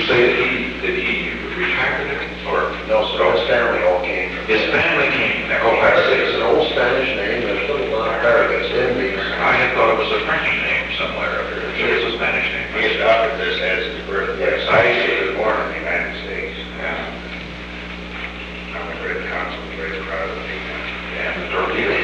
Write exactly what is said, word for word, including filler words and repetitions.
say that he, that he retired there, or? No, so his family all came from. His family came from there. Oh, I It's see. an old Spanish name, there's little uh, paragraphs in these. I had thought it was a French name somewhere, or it was a Spanish name. He adopted this as his birthplace. I see. He was born in the United States. Yeah, I'm a great consul, very proud of the people. yeah, the tortilla